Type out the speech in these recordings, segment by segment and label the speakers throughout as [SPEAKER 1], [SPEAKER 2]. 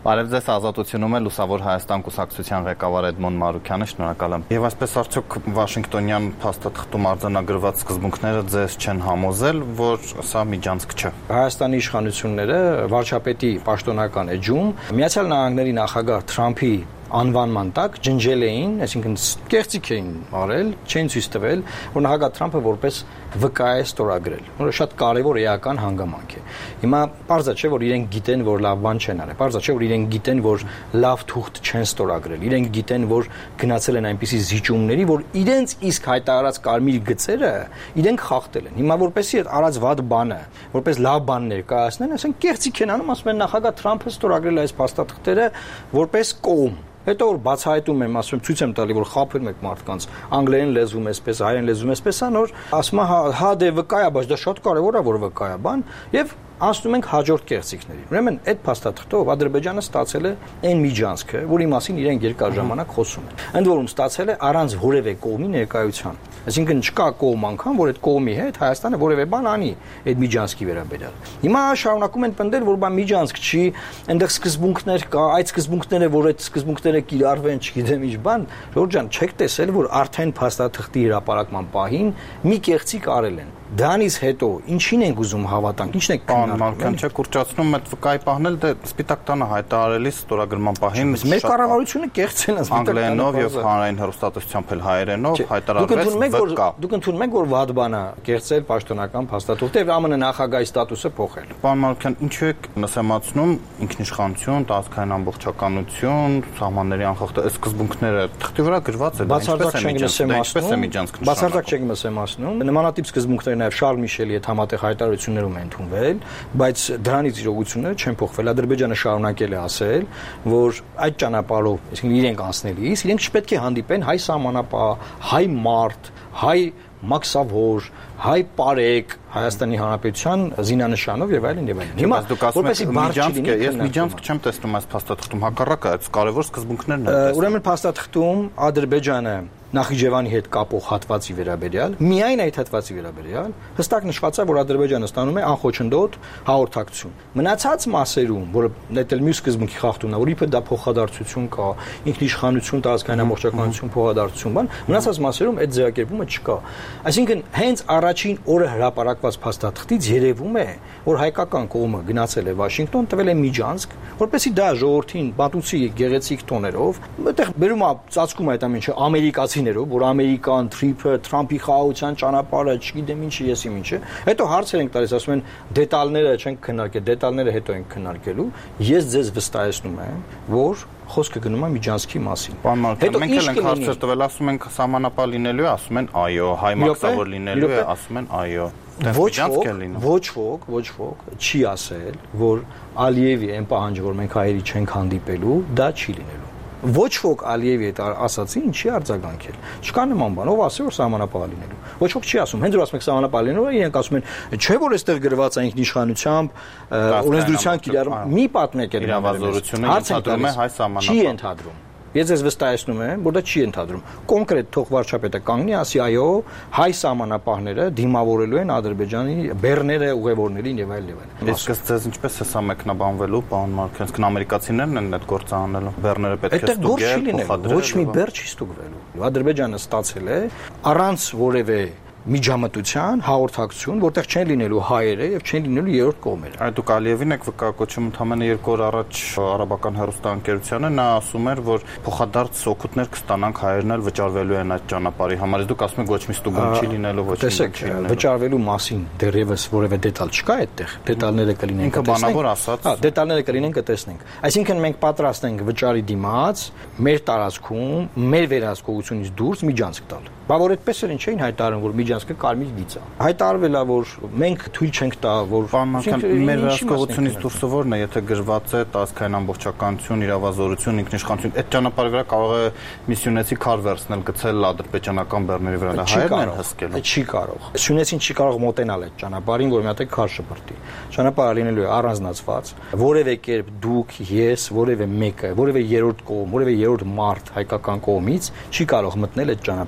[SPEAKER 1] Բարև ձեզ, Ազատությունում է Լուսավոր Հայաստան կուսակցության ղեկավար Էդմոն Մարուկյանը, շնորհակալ եմ։ Եվ այսպես արդյոք Վաշինգտոնյան փաստաթղթում արձանագրված սկզբունքները ձեզ չեն համոզել, որ սա միջանցք չէ։
[SPEAKER 2] Հայաստանի իշխանությունները վարչապետի պաշտոնական էջում Միացյալ Նահանգների նախագահ Թրամփի անվանման տակ ջնջել էին, այսինքն կեղծիք էին արել, չեն ցույց տվել, որ նախագահ Թրամփը որպես վկա է ստորագրել, որը շատ կարևոր էական հանգամանք է։ Հիմա պարզ է, չէ, որ իրենք գիտեն, որ լավ բան չեն արել, պարզ է, չէ, որ իրենք գիտեն, որ լավ թուղթ չեն ստորագրել, իրենք գիտեն, որ գնացել են այնպիսի զիջումների, որ իրենց իսկ հայտարարած կարմիր գծերը իրենք խախտել են։ Հիմա որպեսի այդ արած վատ բանը, որպես լավ բան ներկայացնեն, ասեն կեղծիք են անում, ասում են նախագահ Թրամփը ստորագրել այս փաստաթղթերը որպես կողմ։ Հետո որ բացահայտում եմ, ասում եմ, ցույց եմ տալի, որ խաբել եք մարդկանց, անգլերեն լեզվում էսպես, հայերեն լեզվում էսպես, անոր ասում հա դե վկա է, բայց դա շատ կարևոր է, որ վկա է բան, եւ անցնում ենք հաջորդ կեղծիքների։ Ուրեմն այդ փաստաթղթով Ադրբեջանը ստացել է այն միջանցքը, որի մասին իրենք երկար ժամանակ խոսում են։ Ընդ որում ստացել է առանց որևէ կողմի ներկայության։ Այսինքն չկա կողմ անգամ, որ այդ կողմի հետ Հայաստանը որևէ բան անի այդ միջանցքի վերաբերյալ։ Հիմա շարունակում են պնդել, որ բա միջանցք չի, այնտեղ սկզբունքներ կա, այդ սկզբունքները, որ այդ սկզբունքները կիրառվեն, չգիտեմ ինչ բան, Ժորժ ջան, չեք տեսել, որ արդեն փաստաթղթի հրապարակման պահին մի կեղծիք արել են։ Դրանից հետո ինչին ենք ուզում հավատանք, ինչն եք
[SPEAKER 1] Մարուկյան, չէ, կուրճացնում այդ վկայի պահնել, դե Սպիտակ տանը հայտարարելիս ստորագրման պահին
[SPEAKER 2] մեր կառավարությունը կեղծել է
[SPEAKER 1] անգլերենով եւ հանրային հեռուստատեսությամբ էլ հայերենով հայտարարվեց վկա։
[SPEAKER 2] Դուք ընդունում եք, որ վատ բան է կեղծել պաշտոնական փաստաթուղթը եւ ԱՄՆ նախագահի ստատուսը փոխել։
[SPEAKER 1] Պարոն Մարուկյան, ինչու եք նսեմացնում ինքնիշխանություն, տարածքային ամբողջականություն, սահմանների անխախտը, այս սկզբունքները թղթի վրա գրված է, ինչպես է միջանցք։
[SPEAKER 2] Բացարձակ չենք նսեմացնում։ Նմանատիպ սկզբունքներ նաև Շարլ Միշելի հետ համատեղ հայտարարություններում են ընդունվել, բայց դրանից իրողությունները չեն փոխվել։ Ադրբեջանը շարունակել է ասել, որ այդ ճանապարհով, այսինքն իրենք անցնելիս, իրենք չպետք է հանդիպեն հայ սահմանապահ, հայ մարդ, հայ մաքսավոր, հայ պարեկ, Հայաստանի Հանրապետության զինանշանով եւ այլն եւ այլն։
[SPEAKER 1] Հիմա դուք ասում եք միջանցք է, ես միջանցք չեմ տեսնում այս փաստաթղթում, հակառակը, այդ կարևոր սկզբունքներն են տեսնում։
[SPEAKER 2] Ուրեմն փաստաթղթում Ադրբեջանը Նախիջևանի հետ կապող հատվածի վերաբերյալ, միայն այդ հատվածի վերաբերյալ հստակ նշված է, որ Ադրբեջանը ստանում է անխոչնդոտ հաղորդակցություն։ Մնացած մասերում, որը դետել մյուս սկզբունքի խախտումն է, որ իբր դա փոխադարձություն կա, ինքնիշխանություն, տարածքային ամբողջականություն, փոխադարձություն, բան, մնացած մասերում այդ ձևակերպումը չկա։ Այսինքն հենց առաջին օրը հրապարակված փաստաթղթից երևում է, որ հայկական կողմը գնացել է Վաշինգտոն, տվել է միջանցք, որպեսզի դա ժողովրդին պատուցի գեղեցիկ տոներով, այդտեղ բերում է ծածկում այդ ամենը ամերիկացիներով, որ ամերիկան թրիփը, Թրամփի խաղաղության ճանապարհը, չգիտեմ ինչի, եսիմ ինչը։ Հետո հարցեր ենք տալիս, ասում են դետալները չենք քննարկել, դետալները հետո ենք քննարկելու։ Ես ձեզ վստահեցնում եմ, որ խոսքը գնում է միջանցքի մասին։
[SPEAKER 1] Պարոն Մարուկյան, մենք էլ ենք հարցեր տվել, ասում ենք սահմանապահ լինելու է, ասում են այո, հայ մաքսավոր լինելու է, ասում են այո։
[SPEAKER 2] Ոչ ոք չի ասել, որ Ալիևի այն պահանջը, որ մենք հայերի չենք հանդիպելու, դա չի լինելու։ Ոչ ոք Ալիևի այդ ասացին չի արձագանքել։ Չկա նման բան, ով ասի որ սահմանապահ լինելու։ Ոչ ոք չի ասում, հենց որ ասում եք սահմանապահ լինելու, իրենք ասում են, չէ որ այստեղ գրված է ինքնիշխանությամբ, օրենսդրության կիրառում, մի պատմեք այդ
[SPEAKER 1] իրավազորությունը ընդհանրում է հայ սահմանապահ։
[SPEAKER 2] Չի ընդհանրում։ Ես ձեզ վստահեցնում եմ, որ դա չի ընդհանրում։ Կոնկրետ թող վարչապետը կանգնի, ասի այո, հայ սահմանապահները դիմավորելու են Ադրբեջանի բեռները, ուղևորներին եւ այլ եւ այլ։
[SPEAKER 1] Իսկ ձեզ ինչպես է սա մեկնաբանվելու, պարոն Մարուկյան, իսկ ամերիկացիներն են այդ գործը անելու։ Բեռները պետք է ստուգել,
[SPEAKER 2] փոխադրել։ Ոչ մի բեռ չի ստուգվելու։ Ադրբեջանը ստացել է առանց որևէ միջամտության, հաղորդակցություն, որտեղ չեն լինելու հայերը եւ չեն լինելու երրորդ կողմերը։
[SPEAKER 1] Այդ դուք Ալիևին եք վկայակոչում ընդամենը 2 օր առաջ արաբական հեռուստաընկերությանը, նա ասում էր, որ փոխադարձ օգուտներ կստանանք, հայերն էլ վճարվելու են այդ ճանապարհի համար։ Դուք ասում եք ոչ մի ստուգում չի լինելու, ոչ մի չի լինելու։
[SPEAKER 2] Վճարվելու մասին դեռևս որևէ դետալ չկա այդտեղ։ Դետալները կլինեն
[SPEAKER 1] կտեսնենք։ Բանավոր ասած։
[SPEAKER 2] Հա, դետալները կլինեն կտեսնենք։ Այսինքն մենք պատրաստ ենք վճարի դիմաց մեր տարածքում, մեր վերահսկողությունից դուրս միջանցք տալ։ Բա որ այդպես էլ ինչ էին հայտարարում, որ միջանցքը կարմիր գիծ է։ Հայտարարվել է, որ մենք թույլ չենք տա, որ
[SPEAKER 1] մեր վերահսկողությունից դուրսը որն է, եթե գրված է տարածքային ամբողջականություն, իրավազորություն, ինքնիշխանություն, այդ ճանապարհի վրա կարող է մի սյունեցի քար վերցնել, գցել ադրբեջանական բեռների վրա, դա հայերն են հսկելու։
[SPEAKER 2] Չի կարող։ Սյունեցին չի կարող մոտենալ այդ ճանապարհին, որ մի հատ քար շպրտի։ Ճանապարհը լինելու է առանձնացված, որևէ կերպ դուք, ես, որևէ մեկը, որևէ երրորդ կողմ, որևէ երրորդ մարդ հայկական կողմից չի կարող մտնել այդ ճանապարհի վրա։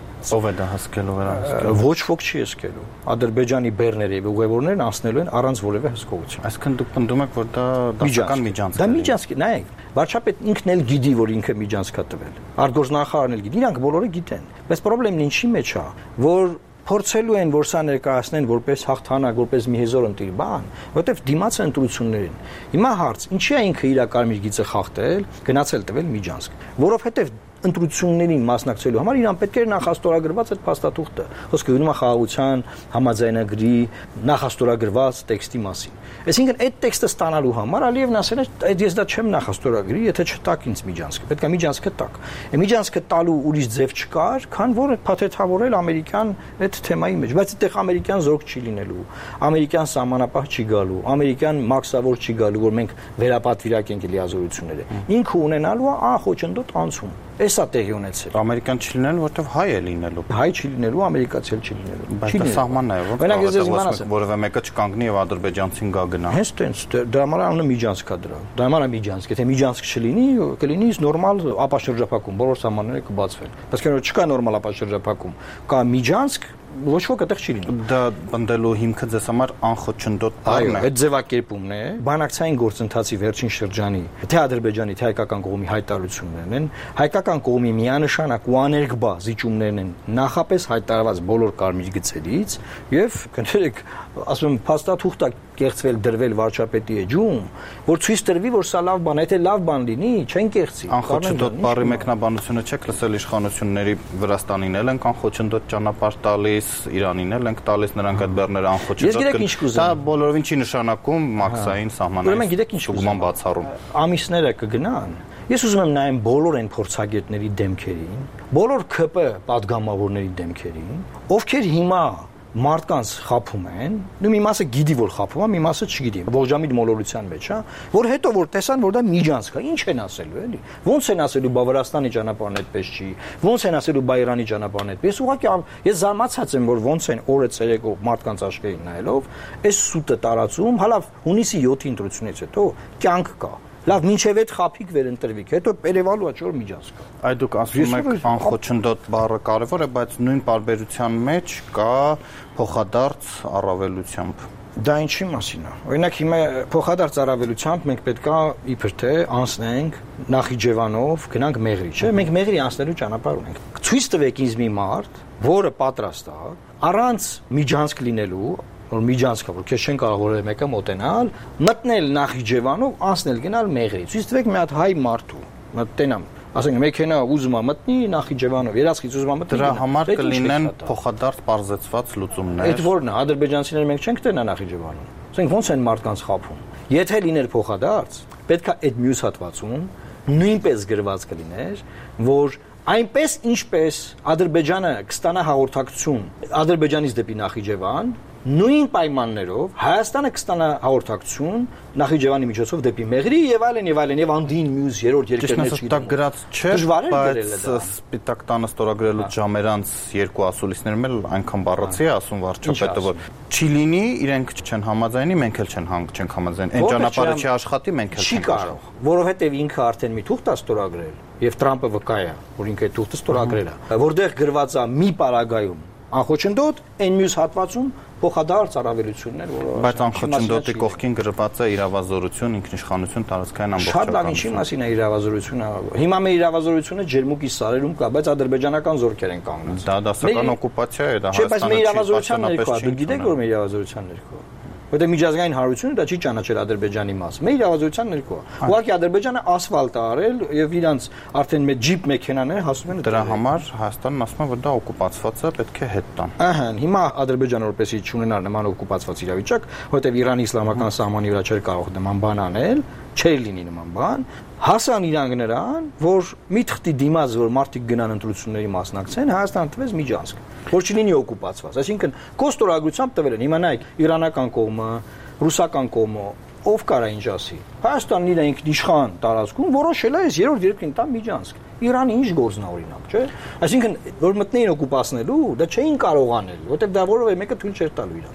[SPEAKER 1] Ով է դա հսկելու վերահսկելու։
[SPEAKER 2] Ոչ ոք չի հսկելու։ Ադրբեջանի բեռները եւ ուղևորներն անցնելու են առանց որևէ հսկողության։
[SPEAKER 1] Այսինքն դուք պնդում եք, որ դա դասական միջանցք է։
[SPEAKER 2] Դա միջանցք է, նայեք, վարչապետն ինքն էլ գիտի, որ ինքը միջանցք է տվել։ Արտգործնախարարն էլ գիտի, իրանք բոլորը գիտեն։ Բայց խնդրեմն ինչի մեջ է, որ փորձելու են որ սա ներկայացնեն որպես հաղթանակ, որպես մի հեզոր ընտիր բան, որովհետև դիմաց են ընտրություններին։ Հիմա հարց, ինչի է ինքը իր կարմիր գիծը խախտել, գնացել տվել միջանցք, որովհետև ընտրություններին մասնակցելու համար իրան պետք է նախաստորագրված այդ փաստաթուղթը։ Խոսքը գնում է խաղաղության համաձայնագրի նախաստորագրված տեքստի մասին։ Այսինքն այդ տեքստը ստանալու համար Ալիևն ասել է, այդ ես դա չեմ նախաստորագրի, եթե չտաք ինձ միջանցքը, պետք է միջանցքը տաք։ Այդ միջանցքը տալու ուրիշ ձև չկար, քան որ փաթեթավորել ամերիկյան այդ թեմայի մեջ, բայց այդտեղ ամերիկյան զորք չի լինելու, ամերիկյան սահմանապահ չի գալու, ամերիկյան մաքսավոր չի գալու, որ մենք վերապատվիրակենք լիազորությունները։ Ինքը ունենալու է անխոչնդոտ անցում։ Էսա տեղի ունեցել։
[SPEAKER 1] Ամերիկան չի լինելու, որովհետև հայ է լինելու։
[SPEAKER 2] Հայ չի լինելու, ամերիկացի էլ չի լինելու։
[SPEAKER 1] Բայց դա սահմանն է, որովհետև որևէ մեկը չկանգնի եւ ադրբեջանցին գա գնա։
[SPEAKER 2] Հենց տենց դա համար անունը միջանցք է դրա։ Դա համար է միջանցք, եթե միջանցք չլինի, կլինի նորմալ ապաշրջափակում, բոլոր սահմանները կբացվեն։ Բայց քանի որ չկա նորմալ ապաշրջափակում, կա միջանցք, ոչ ոք այդտեղ չի լինում։
[SPEAKER 1] Դա բնդելու հիմքը ձեզ համար անխոչնդոտ բառն է։
[SPEAKER 2] Այդ ձևակերպումն է։ Բանակցային գործընթացի վերջին շրջանի թե Ադրբեջանի, թե հայկական կողմի հայտարարություններն են, հայկական կողմի միանշանակ ու աներկբա զիջումներն են նախապես հայտարարված բոլոր կարմիր գծերից եւ կներեք, ասում եմ, փաստաթուղթ է կեղծվել դրվել վարչապետի էջում, որ ցույց տրվի, որ սա լավ բան է, եթե լավ բան լինի, չեն կեղծի։
[SPEAKER 1] Անխոչնդոտ բառի մեկնաբանությունը չեք լսել իշխանությունների Վրաստանին էլ են անխոչնդոտ ճանապարհ տալիս, Իրանին էլ են տալիս, նրանք այդ բեռները անխոչնդոտ։ Դա բոլորովին չի նշանակում մաքսային սահմանային բացառում։
[SPEAKER 2] Ամիսները կգնան։ Ես ուզում եմ նայեմ բոլոր այն փորձագետների դեմքերին, բոլոր ԿՊ падգամավորների դեմքերին, ովքեր հիմա մարդկանց խափում են, ու մի մասը գիտի որ խափում է, մի մասը չգիտի, ողջամիտ մոլորության մեջ, հա, որ հետո որ տեսան որ դա միջանցք է, ինչ են ասելու էլի։ Ոնց են ասելու բա Վրաստանի ճանապարհն այդպես չի, ոնց են ասելու բա Իրանի ճանապարհն այդպես։ Ուղղակի ես զարմացած եմ որ ոնց են օրը ցերեկով մարդկանց աշխարհին նայելով, այս սուտը տարածում, հալավ հունիսի 7-ի ընտրությունից հետո կյանք կա։ Լավ, մինչև այդ խափիկ վերընտրվիկ, հետո Երևանու աճոր միջանցք։
[SPEAKER 1] Այդ դուք ասում եք անխոչնդոտ բառը կարևոր է, բայց նույն բարբերության մեջ կա փոխադարձ առավելությամբ։
[SPEAKER 2] Դա ինչի մասին է։ Օրինակ հիմա փոխադարձ առավելությամբ մենք պետքա իբր թե անցնենք Նախիջևանով, գնանք Մեղրի, չէ՞։ Մենք Մեղրի անցնելու ճանապարհ ունենք։ Ցույց տվեք ինձ մի մարդ, որը պատրաստ է առանց միջանցք լինելու որ միջանցք որ քեզ չեն կարող որևէ մեկը մոտենալ, մտնել Նախիջևանով, անցնել գնալ Մեղրի։ Ցույց տվեք մի հատ հայ մարդու, մտնամ, ասենք մեքենա ուզում է մտնի Նախիջևանով, երասխից ուզում է մտնի։
[SPEAKER 1] Դրա համար կլինեն փոխադարձ բարձեցված լուծումներ։
[SPEAKER 2] Այդ որն է, ադրբեջանցիները մենք չենք տենա Նախիջևանում։ Ասենք ոնց են մարդկանց խափում։ Եթե լիներ փոխադարձ, պետքա այդ մյուս հատվածում նույնպես գրված կլիներ, որ այնպես ինչպես Ադրբեջանը կստանա հաղորդակցություն Ադրբեջանից դեպի Նախիջևան, նույն պայմաններով Հայաստանը կստանա հաղորդակցություն Նախիջևանի միջոցով դեպի Մեղրի եւ այլն եւ անդին մյուս երրորդ երկրներ
[SPEAKER 1] չի։ Դա գրած չէ, բայց Սպիտակ տանը ստորագրելու ժամերանց երկու ասուլիսներում էլ այնքան բառացի է ասում վարչապետը, որ չի լինի, իրենք չեն համաձայնի, մենք էլ չենք համաձայնի։ Այն ճանապարհը չի աշխատի, մենք էլ
[SPEAKER 2] չի կարող, որովհետեւ ինքը արդեն մի թուղթ է ստորագրել եւ Թրամփը վկա է, որ ինքը այդ թուղթը ստորագրել է, որտեղ գրված է մի պարագայում անխոչնդոտ, այն մյուս հատվածում փոխադարձ առավելություններ, որը
[SPEAKER 1] բայց անխոչնդոտի կողքին գրված է իրավազորություն, ինքնիշխանություն, տարածքային ամբողջականություն։
[SPEAKER 2] Շատ լավ, ինչի մասին է իրավազորությունը։ Հիմա մեր իրավազորությունը ջերմուկի սարերում կա, բայց ադրբեջանական զորքեր են կանգնած։
[SPEAKER 1] Դա դասական օկուպացիա է, դա
[SPEAKER 2] Հայաստանը չի։ Չէ, բայց մեր իրավազորության ներքո է, դուք գիտեք որ մեր իրավազորության ներքո։ Որտեղ միջազգային հանրությունը դա չի ճանաչել Ադրբեջանի մաս։ Մեր իրավազորության ներքո։ Ուղղակի Ադրբեջանը ասֆալտ է արել եւ իրանց արդեն մեր ջիպ մեքենաները հասնում են
[SPEAKER 1] դրա համար Հայաստանն ասում է որ դա օկուպացված է, պետք է հետ տան։
[SPEAKER 2] Ահա, հիմա Ադրբեջանը որպեսզի չունենար նման օկուպացված իրավիճակ, որտեղ Իրանի իսլամական սահմանի վրա չէր կարող նման բան անել, չէր լինի նման բան, հասան իրանք նրան, որ մի թղթի դիմաց որ մարդիկ գնան ընտրությունների մասնակցեն, Հայաստանը տվեց միջանցք, որ չլինի օկուպացված։ Այսինքն կոստորագրությամբ տվել են։ Հիմա նայեք, իրանական կողմը, ռուսական կողմը, ով կարա ինչ ասի։ Հայաստանն իր ինքնիշխան տարածքում որոշել է այս երրորդ երկրին տա միջանցք։ Իրանը ինչ գործն է օրինակ, չէ՞։ Այսինքն որ մտնեին օկուպացնելու, դա չէին կարող անել, որովհետև դա որևէ մեկը թույլ չէր տալու իրանց։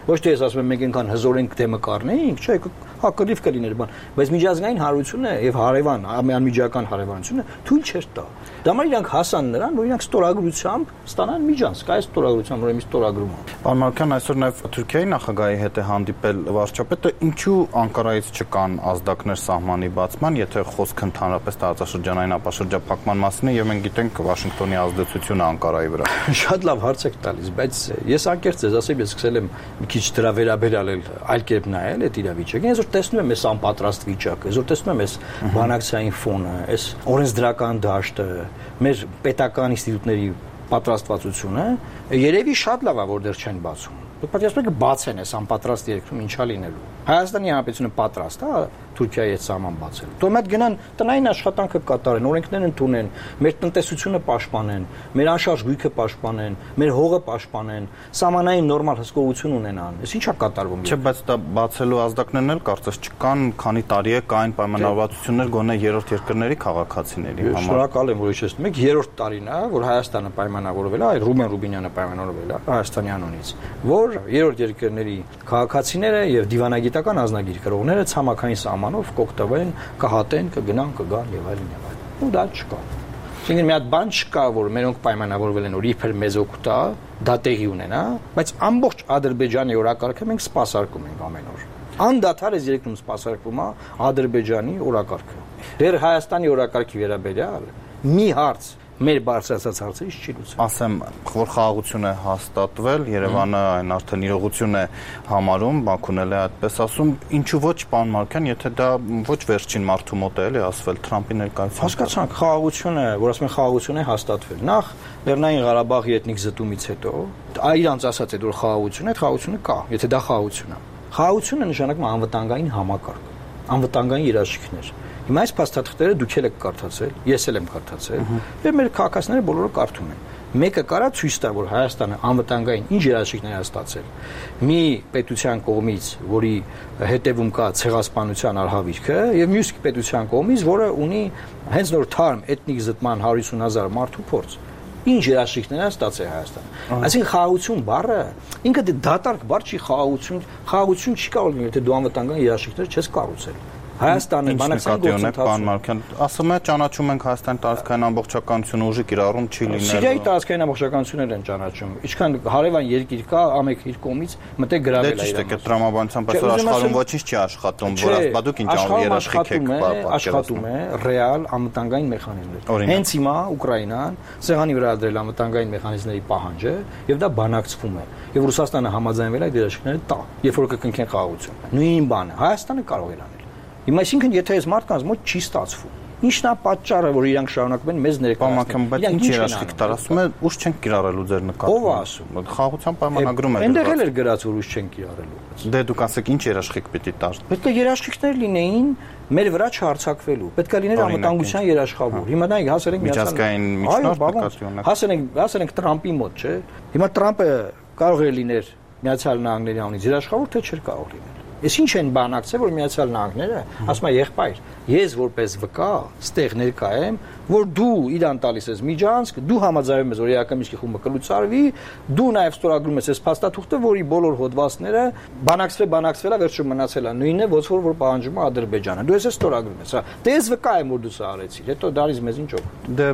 [SPEAKER 2] Ոչ թե ես ասում եմ մենք այնքան հզոր ենք դեմը կառնեինք, չէ, հակալիվ կլիներ բան, բայց միջազգային հարությունը եւ հարևան, անմիջական հարևանությունը թույլ չէր տա։ Դա համար իրանք հասան նրան, որ իրանք ստորագրությամբ ստանան միջանցք, այս ստորագրությամբ, որ εμείς ստորագրում ենք։
[SPEAKER 1] Պարոն Մարքյան, այսօր նաեւ Թուրքիայի նախագահի հետ է հանդիպել վարչապետը, ինչու Անկարայից չկան ազդակներ սահմանի բացման, եթե խոսքը ընդհանրապես տարածաշրջանային ապաշրջափակման մասին է եւ մենք գիտենք Վաշինգտոնի ազդեցությունը Անկարայի վրա։
[SPEAKER 2] Շատ լավ հարց եք տալիս, բայց ես անկեղծ ես ասեմ, ես սկսել եմ մի քիչ դրա վերաբերյալ այլ կերպ նայել այդ իրավիճակին, այսօր տեսնում եմ այս անպատրաստ վիճակը, այսօր տեսնում եմ այս բանակցային ֆոնը, այս օրենսդրական դաշտը, մեր պետական ինստիտուտների պատրաստվածությունը, երևի շատ լավ է, որ դեռ չեն բացում։ Դուք պատասխանում եք բացեն այս անպատրաստ երկրում ինչա լինելու։ Հայաստանի Հանրապետությունը պատրաստ է Թուրքիայի հետ սահման բացել։ Դու մոտ գնան տնային աշխատանքը կատարեն, օրենքներ ընդունեն, մեր տնտեսությունը պաշտպանեն, մեր անշարժ գույքը պաշտպանեն, մեր հողը պաշտպանեն, սահմանային նորմալ հսկողություն ունենան։ Այս ինչա կատարվում։
[SPEAKER 1] Չէ, բայց դա բացելու ազդակներն էլ կարծես չկան, քանի տարի է կային պայմանավորվածություններ գոնե երրորդ երկրների քաղաքացիների համար։
[SPEAKER 2] Շնորհակալ եմ, որ իջեցնում եք, երրորդ տարին է, որ Հայաստանը պայմանավորվել է, Ռուբեն Ռուբինյանը պայմանավորվել է Հայաստանի անունից, որ երրորդ երկրների քաղաքացիները եւ դիվանագիտական ազնագիր կրողները ցամաքային սահմանով կօգտվեն, կհատեն, կգնան, կգան եւ այլն եւ այլն։ Ու դա չկա։ Այսինքն մի հատ բան չկա, որ մերոնք պայմանավորվել են, որ իբր մեզ օգտա, դա տեղի ունենա, բայց ամբողջ Ադրբեջանի օրակարգը մենք սպասարկում ենք ամեն օր։ Անդադար այս երկրում սպասարկվում է Ադրբեջանի օրակարգը։ Դեռ Հայաստանի օրակարգի վերաբերյալ մի հարց մեր բարձրացած հարցերից չի լուծվում։
[SPEAKER 1] Ասեմ, որ խաղաղություն է հաստատվել, Երևանը այն արդեն իրողություն է համարում, Բաքուն էլ է այդպես ասում, ինչու ոչ, պարոն Մարքյան, եթե դա ոչ վերջին մարդու մոտ է էլի ասվել Թրամփի ներկայությամբ։
[SPEAKER 2] Հասկացանք, խաղաղությունը, որ ասում են խաղաղություն է հաստատվել։ Նախ Լեռնային Ղարաբաղի էթնիկ զտումից հետո, իրանց ասած այդ որ խաղաղություն է, այդ խաղաղությունը կա, եթե դա խաղաղություն է։ Խաղաղությունը նշանակում է անվտանգային համակարգ, անվտանգային երաշխիքներ։ Հիմա այս փաստաթղթերը դուք եք կարդացել, ես էլ եմ կարդացել, եւ մեր քաղաքացիները բոլորը կարդում են։ Մեկը կարա ցույց տա, որ Հայաստանը անվտանգային ինչ երաշխիքներ է ստացել։ Մի պետության կողմից, որի հետևում կա ցեղասպանության արհավիրքը, եւ մյուս պետության կողմից, որը ունի հենց նոր թարմ էթնիկ զտման 150,000 մարդու փորձ։ Ինչ երաշխիքներ է ստացել Հայաստանը։ Այսինքն խաղաղություն բառը ինքը դատարկ բառ չի, խաղաղություն չի կարող լինել, եթե դու անվտանգային երաշխիքներ չես կառուցել։ Հայաստանը բանակցային
[SPEAKER 1] գործընթացում ասում է ճանաչում ենք Հայաստանի տարածքային ամբողջականությունը ուժի կիրառում չի լինելու։
[SPEAKER 2] Սիրիայի տարածքային ամբողջականությունն են ճանաչում։ Ինչքան հարևան երկիր կա, ամեն իր կողմից մտե գրավել է։
[SPEAKER 1] Դե ճիշտ է, տրամաբանությամբ այսօր աշխարհում ոչինչ չի աշխատում, որ ասպատուկ ինչ երաշխիք եք
[SPEAKER 2] աշխատում է ռեալ անվտանգային մեխանիզմներ։ Հենց հիմա Ուկրաինան սեղանի վրա դրել անվտանգային մեխանիզմների պահանջը եւ դա բանակցվում է։ Եվ Ռուսաստանը համաձայնվել է այդ երաշխիքները տա, երբ որ կկնքեն խաղաղություն։ Նույն բանը Հայաստանը կարող է անել։ Հիմա այսինքն եթե այս մարդկանց մոտ չի ստացվում, ինչն է պատճառը, որ իրանք շարունակում են մեզ ներկայացնել։
[SPEAKER 1] Բայց ինչ երաշխիք տար, ասում է, ուժ չենք կիրառելու ձեր նկատմամբ։
[SPEAKER 2] Ով է ասում։
[SPEAKER 1] Խաղաղության պայմանագրում է։
[SPEAKER 2] Այնտեղ էլ էր գրած, որ ուժ չենք կիրառելու։
[SPEAKER 1] Դե դուք ասեք, ինչ երաշխիք պիտի տար։
[SPEAKER 2] Պետք է երաշխիքներ լինեին մեր վրա չհարցակվելու։ Պետք է լիներ անվտանգության երաշխավոր։ Հիմա նայեք, հասել ենք
[SPEAKER 1] միջազգային միջնորդ,
[SPEAKER 2] հասել ենք Տրամպի մոտ, չէ։ Հիմա Տրամպը կարող է լիներ Միացյալ Նահանգների անունից երաշխավոր, թե չէր կարող լինել։ Ես ինչ են բանակցել, որ Միացյալ Նահանգները ասում է եղբայր, ես որպես վկա ստեղ ներկա եմ, որ դու իրան տալիս ես միջանցք, դու համաձայնում ես, որ իրականիքի խումբը կլուծարվի, դու նաև ստորագրում ես այս փաստաթուղթը, որի բոլոր հոդվածները բանակցվել է, վերջում մնացել է նույնն է, որ պահանջում է Ադրբեջանը։ Դու ես ստորագրում ես, հա։ Դե ես վկա եմ, որ դու սա արեցիր, հետո դարից մեզ ինչ օգուտ։
[SPEAKER 1] Դե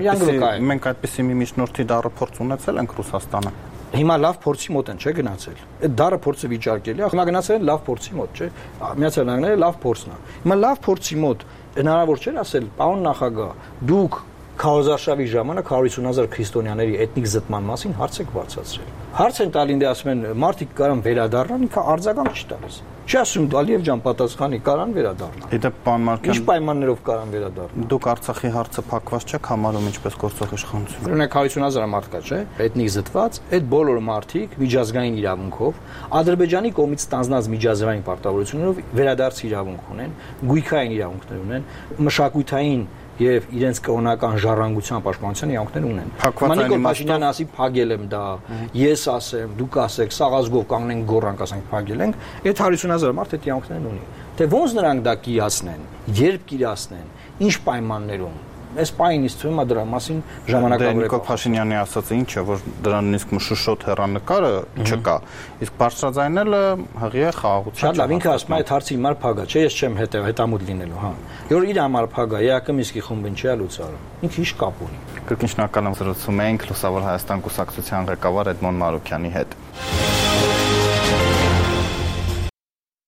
[SPEAKER 1] մենք այդպեսի մի միջնորդի դառը փորձ ունեցել ենք Ռուսաստանը։
[SPEAKER 2] Հիմա լավ փորձի մոտ են, չէ՞ գնացել։ Այդ դառը փորձը վիճարկելի է։ Հիմա գնացել են լավ փորձի մոտ, չէ՞։ Միացյալ Նահանգները լավ փորձն է։ Հիմա լավ փորձի մոտ հնարավոր չէ՞ ասել, պարոն նախագահ, դուք Քարոզարշավի ժամանակ 150,000 քրիստոնյաների էթնիկ զտման մասին հարց եք բարձրացրել։ Հարց են տալին դե ասում են մարդիկ կարան վերադառնան, ինքը արձագանք չի տալիս։ Չի ասում Ալիև ջան պատասխանի կարան վերադառնան։
[SPEAKER 1] Դե պարոն Մարքյան,
[SPEAKER 2] ինչ պայմաններով կարան վերադառնան։
[SPEAKER 1] Դուք Արցախի հարցը փակված չեք համարում ինչպես գործող իշխանություն։
[SPEAKER 2] Օրինակ 150,000 մարդ կա, չէ՞, էթնիկ զտված, այդ բոլոր մարդիկ միջազգային իրավունքով Ադրբեջանի կողմից ստանձնած միջազգային պարտավորություններով վերադարձ իրավունք ունեն, գույքային իրավունքներ ունեն, մշակութային եւ իրենց կրոնական ժառանգության պաշտպանության իրավունքներ ունեն։ Մանիկոլ Փաշինյանը ասի փագել եմ դա, ես ասեմ, դուք ասեք, սաղ ազգով կանգնենք գոռանք, ասենք փագել ենք, այդ 150,000 մարդ այդ իրավունքներն ունի։ Թե ոնց նրանք դա կիրացնեն, երբ կիրացնեն, ինչ պայմաններում, այս պայն իսկ թվում է դրա մասին ժամանակավոր է։
[SPEAKER 1] Նիկոլ Փաշինյանի ասածը ինչ է, որ դրան նույնիսկ մշուշոտ հեռանկարը չկա, իսկ բարձրաձայնելը հղի է խաղաղության։
[SPEAKER 2] Շատ լավ, ինքը ասում է այդ հարցի հիմար փագա, չէ, ես չեմ հետամուտ լինելու, հա։ Որ իր համար փագա, ԵԱԿ Մինսկի խումբին չի լուծարը։ Ինքը ինչ կապ ունի։
[SPEAKER 1] Կրկին շնորհակալ եմ զրուցում էինք Լուսավոր Հայաստան կուսակցության ղեկավար Էդմոն Մարուկյանի հետ։